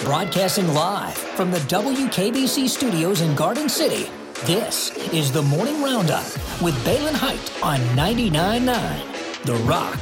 Broadcasting live from the WKBC studios in Garden City, this is the Morning Roundup with Balin Height on 99.9 The Rock.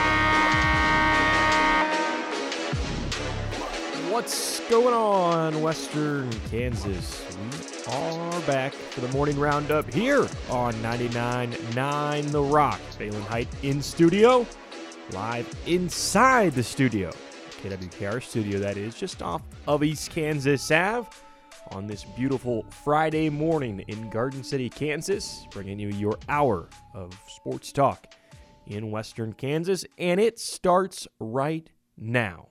What's going on, Western Kansas? We are back for the Morning Roundup here on 99.9 The Rock. Balin Height in studio, live inside the studio. KWKR studio, that is, just off of East Kansas Ave on this beautiful Friday morning in Garden City, Kansas, bringing you your hour of sports talk in Western Kansas, and it starts right now.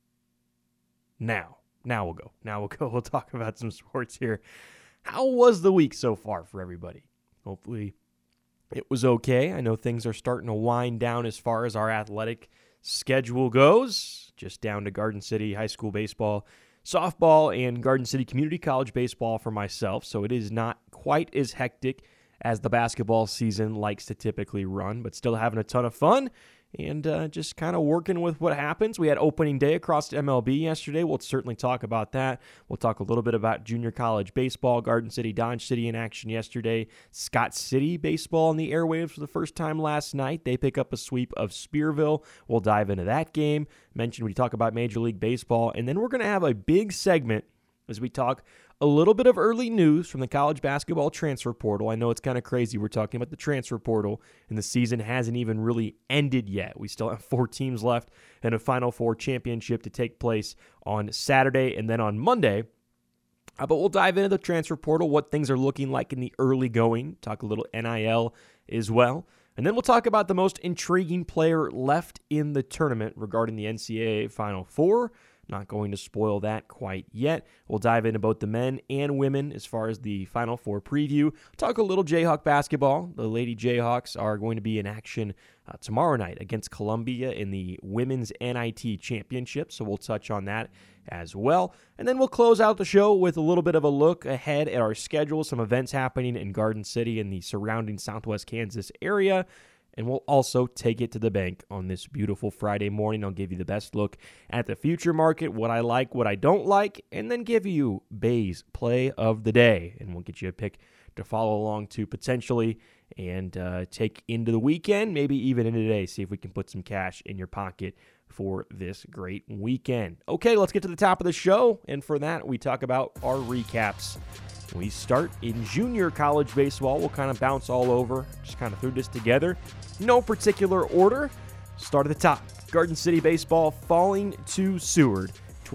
Now we'll go. We'll talk about some sports here. How was the week so far for everybody? Hopefully it was okay. I know things are starting to wind down as far as our athletic schedule goes. Just down to Garden City High School baseball, softball, and Garden City Community College baseball for myself. So it is not quite as hectic as the basketball season likes to typically run, but still having a ton of fun and just kind of working with what happens. We had opening day across MLB yesterday. We'll certainly talk about that. We'll talk a little bit about junior college baseball, Garden City, Dodge City in action yesterday. Scott City baseball on the airwaves for the first time last night. They pick up a sweep of Spearville. We'll dive into that game. Mentioned we talk about Major League Baseball. And then we're going to have a big segment as we talk a little bit of early news from the college basketball transfer portal. I know it's kind of crazy. We're talking about the transfer portal, and the season hasn't even really ended yet. We still have 4 teams left and a Final Four championship to take place on Saturday and then on Monday. But we'll dive into the transfer portal, what things are looking like in the early going, talk a little NIL as well. And then we'll talk about the most intriguing player left in the tournament regarding the NCAA Final Four. Not going to spoil that quite yet. We'll dive into both the men and women as far as the Final Four preview. Talk a little Jayhawk basketball. The Lady Jayhawks are going to be in action tomorrow night against Columbia in the Women's NIT Championship, so we'll touch on that as well. And then we'll close out the show with a little bit of a look ahead at our schedule, some events happening in Garden City and the surrounding Southwest Kansas area. And we'll also take it to the bank on this beautiful Friday morning. I'll give you the best look at the future market, what I like, what I don't like, and then give you Bay's play of the day. And we'll get you a pick to follow along to potentially and take into the weekend, maybe even into today. See if we can put some cash in your pocket for this great weekend. Okay, let's get to the top of the show. And for that, we talk about our recaps. We start in junior college baseball. We'll kind of bounce all over. Just kind of threw this together. No particular order. Start at the top. Garden City baseball falling to Seward.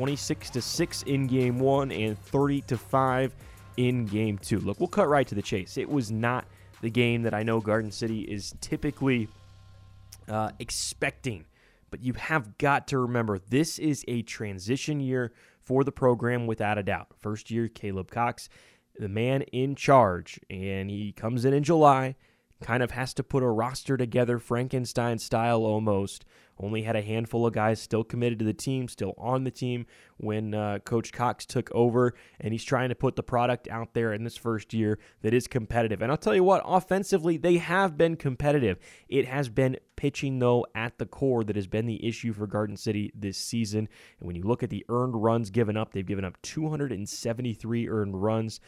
26-6 in Game 1 and 30-5 in Game 2. Look, we'll cut right to the chase. It was not the game that I know Garden City is typically expecting. But you have got to remember, this is a transition year for the program without a doubt. First year, Caleb Cox, the man in charge, and he comes in July, kind of has to put a roster together, Frankenstein style almost. Only had a handful of guys still committed to the team, still on the team when Coach Cox took over, and he's trying to put the product out there in this first year that is competitive. And I'll tell you what, offensively, they have been competitive. It has been pitching, though, at the core that has been the issue for Garden City this season. And when you look at the earned runs given up, they've given up 273 earned runs,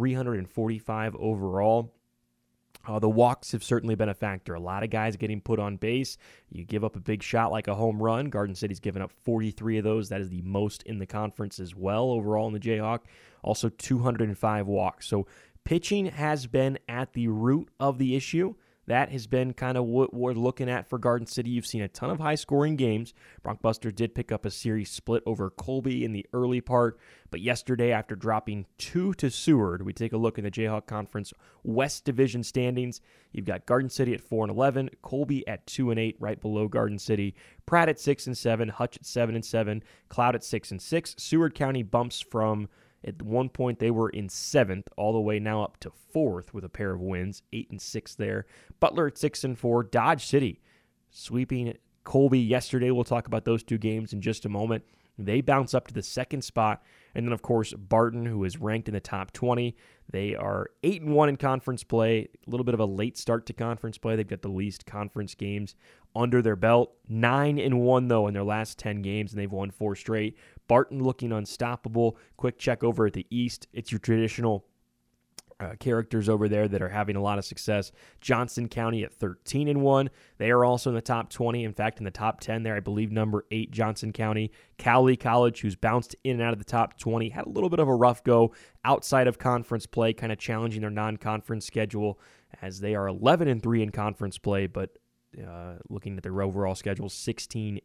345 overall. The walks have certainly been a factor. A lot of guys getting put on base. You give up a big shot like a home run. Garden City's given up 43 of those. That is the most in the conference as well overall in the Jayhawk. Also 205 walks. So pitching has been at the root of the issue. That has been kind of what we're looking at for Garden City. You've seen a ton of high-scoring games. Brockbuster did pick up a series split over Colby in the early part, but yesterday, after dropping 2 to Seward, we take a look in the Jayhawk Conference West Division standings. You've got Garden City at 4-11, Colby at 2-8, right below Garden City, Pratt at 6-7, Hutch at 7-7, Cloud at 6-6. Seward County bumps from, at one point, they were in 7th, all the way now up to 4th with a pair of wins, 8-6 there. Butler at 6-4. Dodge City sweeping Colby yesterday. We'll talk about those two games in just a moment. They bounce up to the second spot. And then, of course, Barton, who is ranked in the top 20. They are 8-1 in conference play. A little bit of a late start to conference play. They've got the least conference games under their belt. 9-1, though, in their last 10 games, and they've won 4 straight. Barton looking unstoppable. Quick check over at the East. It's your traditional characters over there that are having a lot of success. Johnson County at 13-1. They are also in the top 20. In fact, in the top 10 there, I believe number 8, Johnson County. Cowley College, who's bounced in and out of the top 20, had a little bit of a rough go outside of conference play, kind of challenging their non-conference schedule as they are 11-3 in conference play, but looking at their overall schedule, 16-11,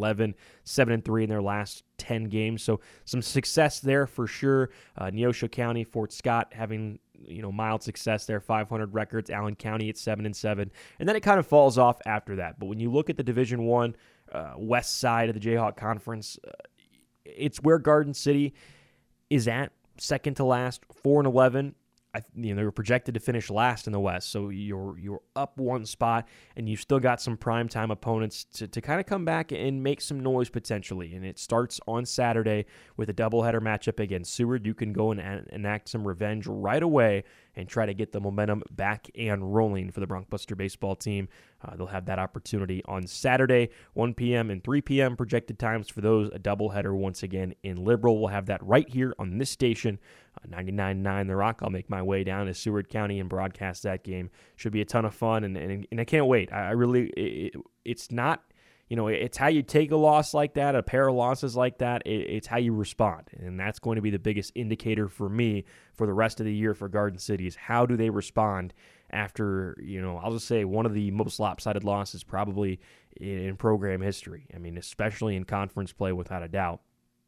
7-3 in their last 10 games. So some success there for sure. Neosho County, Fort Scott having mild success there, 500 records. Allen County at 7-7, and then it kind of falls off after that. But when you look at the Division I west side of the Jayhawk Conference, it's where Garden City is at, second to last, 4-11. They were projected to finish last in the West, so you're up one spot, and you've still got some primetime opponents to kind of come back and make some noise potentially. And it starts on Saturday with a doubleheader matchup against Seward. You can go and enact some revenge right away and try to get the momentum back and rolling for the Bronc-Buster baseball team. They'll have that opportunity on Saturday, 1 p.m. and 3 p.m. projected times for those. A doubleheader once again in Liberal. We'll have that right here on this station, 99.9 The Rock. I'll make my way down to Seward County and broadcast that game. Should be a ton of fun, and I can't wait. It's not, it's how you take a loss like that, a pair of losses like that. It's how you respond, and that's going to be the biggest indicator for me for the rest of the year for Garden City is how do they respond after, I'll just say one of the most lopsided losses probably in program history. I mean, especially in conference play, without a doubt.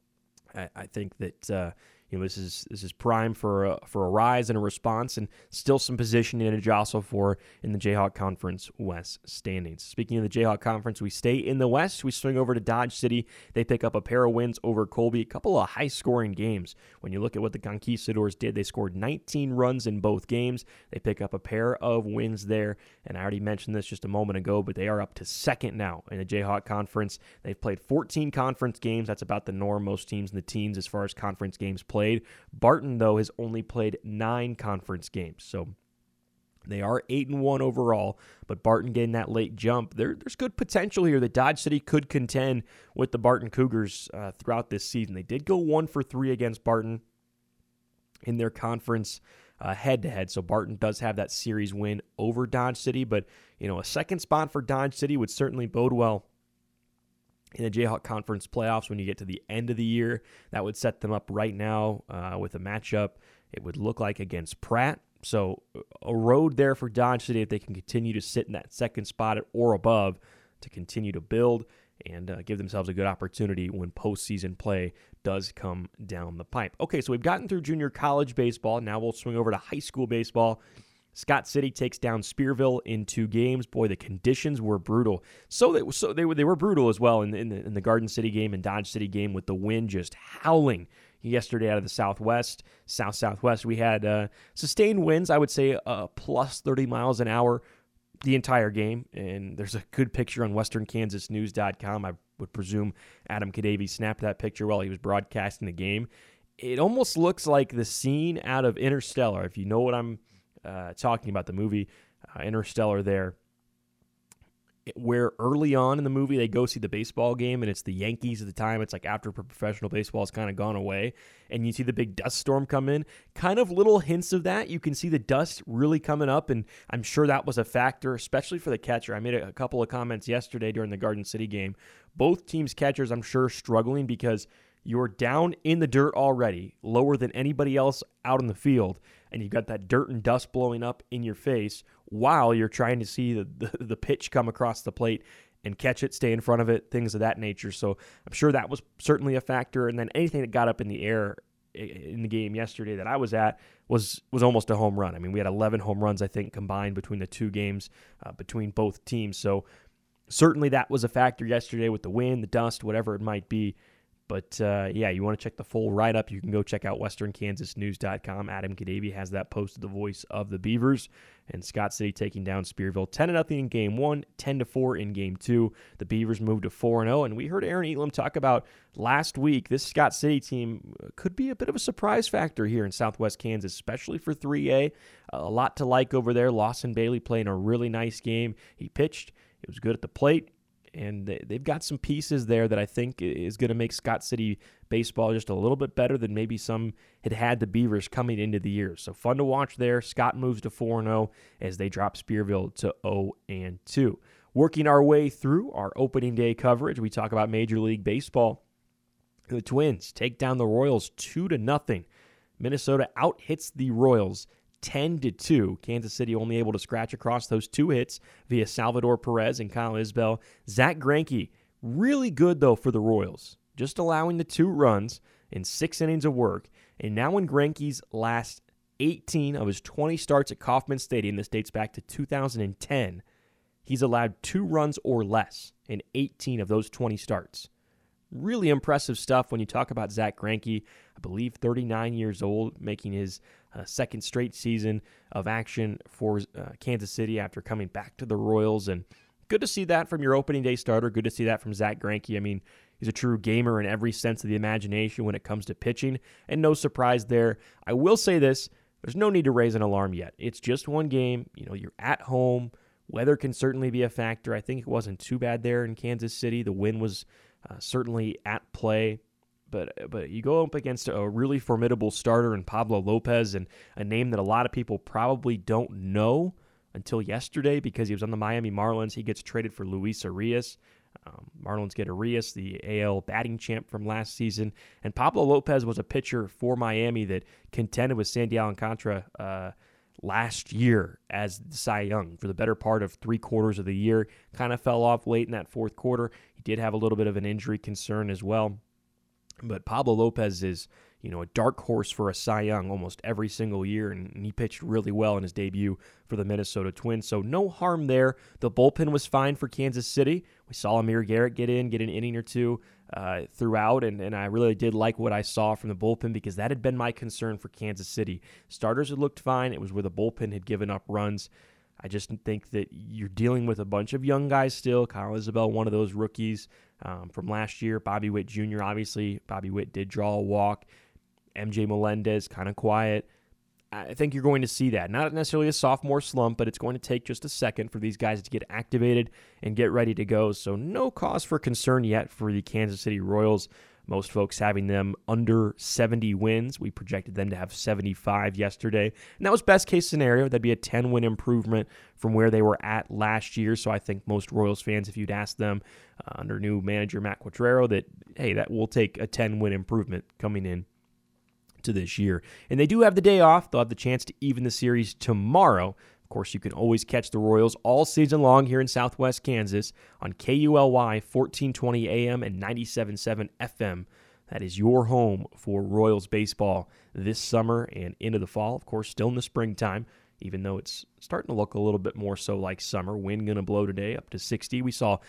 I think that this is prime for a rise and a response, and still some positioning to jostle for in the Jayhawk Conference West standings. Speaking of the Jayhawk Conference, we stay in the West. We swing over to Dodge City. They pick up a pair of wins over Colby. A couple of high-scoring games. When you look at what the Conquistadors did, they scored 19 runs in both games. They pick up a pair of wins there, and I already mentioned this just a moment ago, but they are up to second now in the Jayhawk Conference. They've played 14 conference games. That's about the norm. Most teams in the teens as far as conference games played. Barton, though, has only played 9 conference games, so they are 8-1 overall, but Barton getting that late jump. There's good potential here that Dodge City could contend with the Barton Cougars throughout this season. They did go 1-for-3 against Barton in their conference head-to-head, so Barton does have that series win over Dodge City, but a second spot for Dodge City would certainly bode well in the Jayhawk Conference playoffs when you get to the end of the year. That would set them up right now with a matchup, it would look like, against Pratt. So a road there for Dodge City if they can continue to sit in that second spot or above to continue to build and give themselves a good opportunity when postseason play does come down the pipe. Okay, so we've gotten through junior college baseball. Now we'll swing over to high school baseball. Scott City takes down Spearville in 2 games. Boy, the conditions were brutal. They were brutal as well in the Garden City game and Dodge City game, with the wind just howling yesterday out of the southwest. We had sustained winds, I would say, plus 30 miles an hour the entire game. And there's a good picture on westernkansasnews.com. I would presume Adam Kadavy snapped that picture while he was broadcasting the game. It almost looks like the scene out of Interstellar, if you know what I'm talking about, the movie Interstellar there, where early on in the movie they go see the baseball game and it's the Yankees at the time. It's like after professional baseball has kind of gone away and you see the big dust storm come in. Kind of little hints of that. You can see the dust really coming up, and I'm sure that was a factor, especially for the catcher. I made a couple of comments yesterday during the Garden City game. Both teams' catchers, I'm sure, struggling because you're down in the dirt already, lower than anybody else out in the field, and you've got that dirt and dust blowing up in your face while you're trying to see the pitch come across the plate and catch it, stay in front of it, things of that nature. So I'm sure that was certainly a factor. And then anything that got up in the air in the game yesterday that I was at was almost a home run. I mean, we had 11 home runs, I think, combined between the 2 games, between both teams. So certainly that was a factor yesterday with the wind, the dust, whatever it might be. But, yeah, you want to check the full write-up, you can go check out westernkansasnews.com. Adam Kadavy has that posted, the voice of the Beavers. And Scott City taking down Spearville 10-0 in Game 1, 10-4 in Game 2. The Beavers moved to 4-0. And we heard Aaron Elam talk about last week, this Scott City team could be a bit of a surprise factor here in Southwest Kansas, especially for 3A. A lot to like over there. Lawson Bailey playing a really nice game. He pitched. He was good at the plate. And they've got some pieces there that I think is going to make Scott City baseball just a little bit better than maybe some had the Beavers coming into the year. So fun to watch there. Scott moves to 4-0 as they drop Spearville to 0-2. Working our way through our opening day coverage, we talk about Major League Baseball. The Twins take down the Royals 2-0. Minnesota out-hits the Royals 10-2. Kansas City only able to scratch across those 2 hits via Salvador Perez and Kyle Isbell. Zach Greinke, really good, though, for the Royals. Just allowing the 2 runs in 6 innings of work. And now in Greinke's last 18 of his 20 starts at Kauffman Stadium, this dates back to 2010, he's allowed 2 runs or less in 18 of those 20 starts. Really impressive stuff when you talk about Zach Greinke. I believe 39 years old, making his second straight season of action for Kansas City after coming back to the Royals. And good to see that from your opening day starter. Good to see that from Zach Greinke. I mean, he's a true gamer in every sense of the imagination when it comes to pitching, and no surprise there. I will say this, there's no need to raise an alarm yet. It's just one game. You know, you're at home. Weather can certainly be a factor. I think it wasn't too bad there in Kansas City. The wind was certainly at play. But you go up against a really formidable starter in Pablo Lopez, and a name that a lot of people probably don't know until yesterday because he was on the Miami Marlins. He gets traded for Luis Arias. Marlins get Arias, the AL batting champ from last season. And Pablo Lopez was a pitcher for Miami that contended with Sandy Alcantara last year as the Cy Young for the better part of 3/4 of the year. Kind of fell off late in that 4th quarter. He did have a little bit of an injury concern as well. But Pablo Lopez is, a dark horse for a Cy Young almost every single year, and he pitched really well in his debut for the Minnesota Twins. So no harm there. The bullpen was fine for Kansas City. We saw Amir Garrett get an inning or 2 throughout, and I really did like what I saw from the bullpen because that had been my concern for Kansas City. Starters had looked fine. It was where the bullpen had given up runs. I just think that you're dealing with a bunch of young guys still. Kyle Isbell, one of those rookies from last year. Bobby Witt Jr., obviously. Bobby Witt did draw a walk. MJ Melendez, kind of quiet. I think you're going to see that. Not necessarily a sophomore slump, but it's going to take just a second for these guys to get activated and get ready to go. So no cause for concern yet for the Kansas City Royals. Most folks having them under 70 wins. We projected them to have 75 yesterday. And that was best case scenario. That'd be a 10-win improvement from where they were at last year. So I think most Royals fans, if you'd ask them under new manager Matt Quatrero, that will take a 10-win improvement coming in to this year. And they do have the day off. They'll have the chance to even the series tomorrow. Of course, you can always catch the Royals all season long here in Southwest Kansas on KULY 1420 AM and 97.7 FM. That is your home for Royals baseball this summer and into the fall. Of course, still in the springtime, even though it's starting to look a little bit more so like summer. Wind going to blow today up to 60. We saw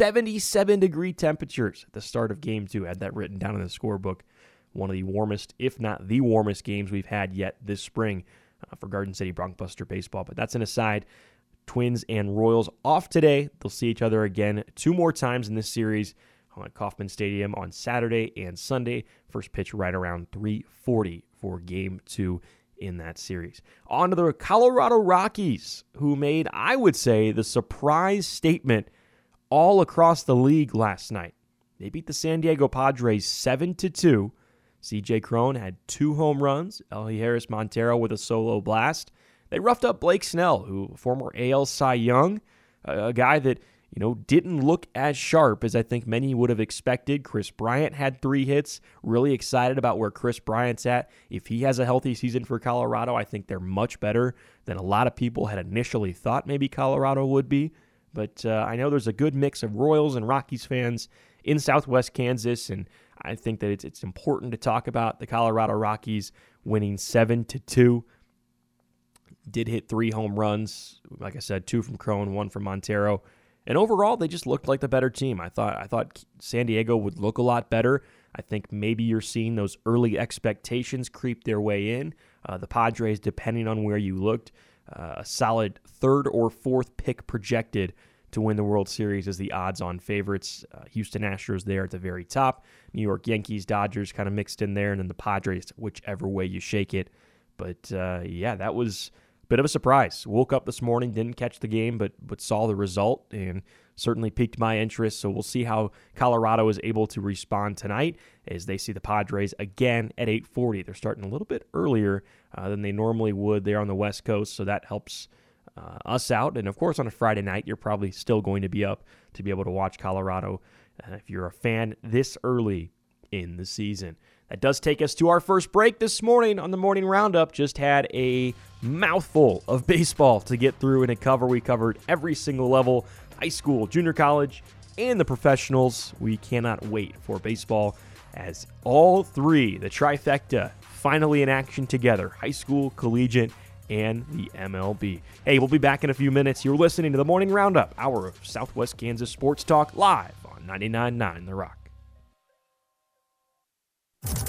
77-degree temperatures at the start of Game 2. I had that written down in the scorebook. One of the warmest, if not the warmest games we've had yet this spring for Garden City Bronkbuster baseball. But that's an aside. Twins and Royals off today. They'll see each other again 2 more times in this series at Kauffman Stadium on Saturday and Sunday. First pitch right around 3:40 for Game 2 in that series. On to the Colorado Rockies, who made, I would say, the surprise statement all across the league last night. They beat the San Diego Padres 7-2. C.J. Cron had 2 home runs. Elhy Montero with a solo blast. They roughed up Blake Snell, who former AL Cy Young, a guy that didn't look as sharp as I think many would have expected. Chris Bryant had 3 hits. Really excited about where Chris Bryant's at. If he has a healthy season for Colorado, I think they're much better than a lot of people had initially thought maybe Colorado would be. But I know there's a good mix of Royals and Rockies fans in Southwest Kansas, and I think that it's important to talk about the Colorado Rockies winning 7-2. Did hit 3 home runs. Like I said, 2 from Cron, 1 from Montero. And overall, they just looked like the better team. I thought San Diego would look a lot better. I think maybe you're seeing those early expectations creep their way in. The Padres, depending on where you looked, a solid third or fourth pick projected to win the World Series as the odds-on favorites. Houston Astros there at the very top. New York Yankees, Dodgers kind of mixed in there, and then the Padres, whichever way you shake it. But that was a bit of a surprise. Woke up this morning, didn't catch the game, but saw the result, and certainly piqued my interest. So we'll see how Colorado is able to respond tonight as they see the Padres again at 8:40. They're starting a little bit earlier than they normally would there on the West Coast, so that helps us out. And of course, on a Friday night, you're probably still going to be up to be able to watch Colorado if you're a fan this early in the season. That does take us to our first break this morning on the Morning Roundup. Just had a mouthful of baseball to get through and to cover. We covered every single level, high school, junior college, and the professionals. We cannot wait for baseball as all three, the trifecta, finally in action together, high school, collegiate, and the MLB. Hey, we'll be back in a few minutes. You're listening to the Morning Roundup, hour of Southwest Kansas Sports Talk, live on 99.9 The Rock.